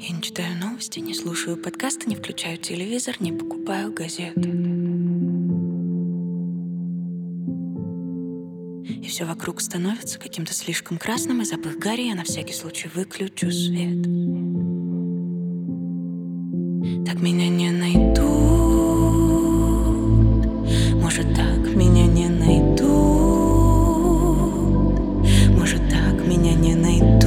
Я не читаю новости, не слушаю подкасты, не включаю телевизор, не покупаю газеты. И все вокруг становится каким-то слишком красным, и запах гари я на всякий случай выключу свет. Так меня не найдут. Может, так меня не найдут. Может, так меня не найдут.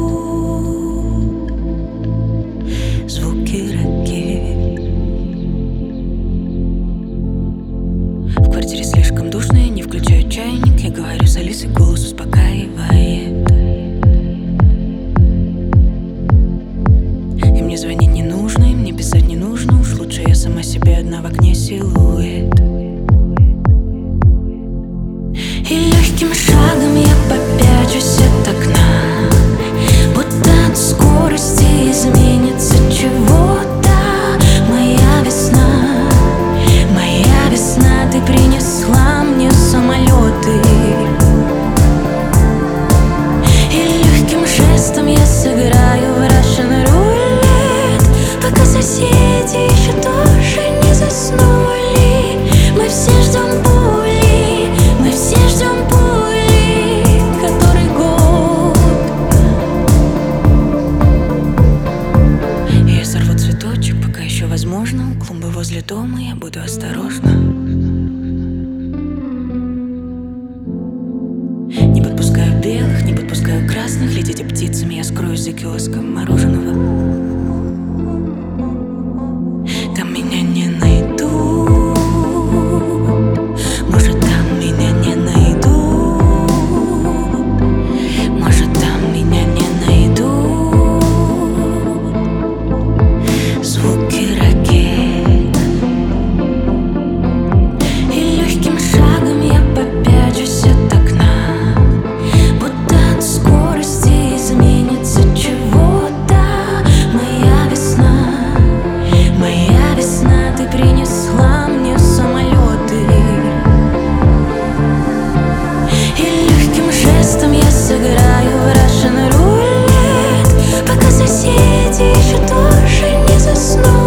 Звуки ракет. В квартире слишком душно, я не включаю чайник. Я говорю с Алисой, голос успокаивает. И мне звонить не нужно, и мне писать не нужно. Уж лучше я сама себе одна в окне силуэт. И легким шагом я попячусь от окна, будто от скорости изменится чего-то. Моя весна, ты принесла мне самолеты. И легким жестом я сыграю в Russian Roulette, пока соседи еще тоже не заснули. Мы все ждем пули, мы все ждем пули, который год. Я сорву цветочек, пока еще возможно. У клумбы возле дома я буду осторожна. Не подпускаю белых, не подпускаю красных. Летите птицами, я скроюсь за киоском мороженого. Там меня не найдут. Может, там меня не найдут. Может, там меня не найдут. Звуки ракет. И легким шагом я попячусь от окна, будто от скорости изменится чего-то. Моя весна, ты принесла мне самолеты. И легким жестом я сыграю в Russian Roulette, пока соседи еще тоже не заснули.